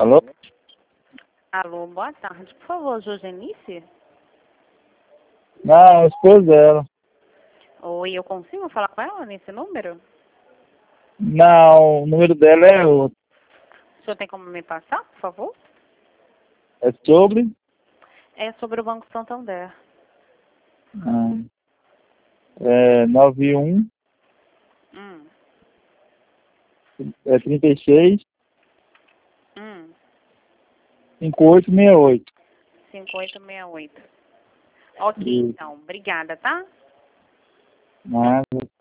Alô? Alô, boa tarde. Por favor, Josenice? Não, a esposa dela. Oi, eu consigo falar com ela nesse número? Não, o número dela é outro. O senhor tem como me passar, por favor? É sobre? É sobre o Banco Santander. É 91, Hum, 36, hum, 5868. 5868. Ok, E então. Obrigada, tá? nada.